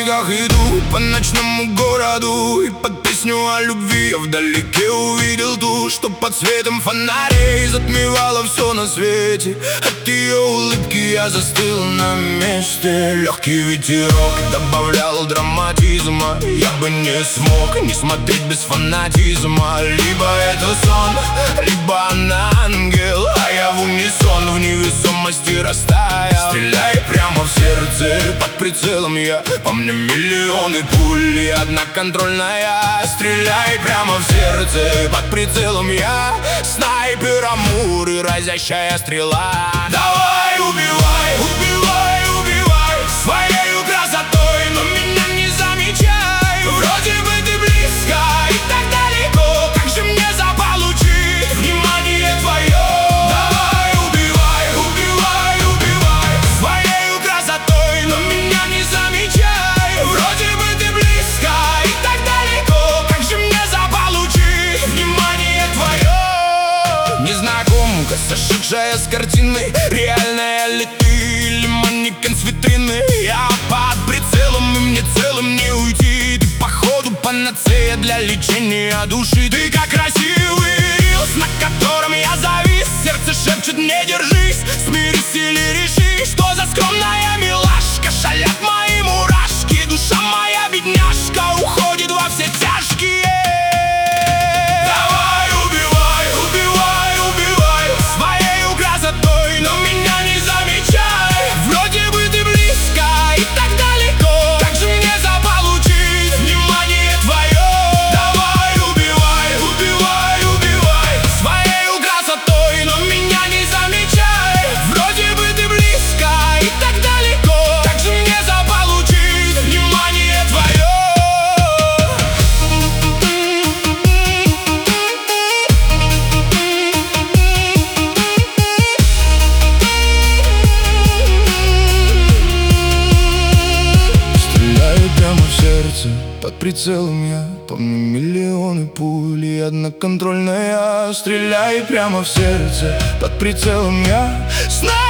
снегах иду по ночному городу, и под песню о любви я вдалеке увидел ту, что под светом фонарей затмевала все на свете. От ее улыбки я застыл на месте. Легкий ветерок добавлял драматизма. Я бы не смог не смотреть без фанатизма. Либо это сон, либо она ангел, а я в унисон в невесомости растаял. Стреляй прямо в сердце, под прицелом я. По мне миллионы пуль и одна контрольная. Стреляй прямо в сердце, под прицелом я. Снайпер Амур и разящая стрела. Давай, убивай, убивай, убивай своей красотой, но меня не замечай. Вроде бы ты близко и так далеко, как же мне заполучить внимание твое? Давай, убивай, убивай, убивай своей красотой, но меня не замечай. Вроде бы ты близко и так далеко, как же мне заполучить внимание твое? Незнакомка, сошедшая с картины, реальная ли ты или манекен с витрины? Я под прицелом, и мне целым не уйти. Ты походу панацея для лечения души. Ты как красивый рилс, на котором я завис. Сердце шепчет: не держись, смирись или реши. Что за скромная милашка, шалят мои мурашки. Душа моя бедняжка уходит во все тяжкие. Давай, убивай, убивай, убивай своей красотой, но меня не замечай. Вроде бы ты близко и так далеко, как же мне заполучить внимание твое? Давай, убивай, убивай, убивай своей красотой, но меня не замечай. Вроде бы ты близко и так далеко, как же мне заполучить внимание твое? Стреляю прямо в сердце, под прицелом я. Помню миллионы пуль и одна контрольная. Стреляй прямо в сердце, под прицелом я.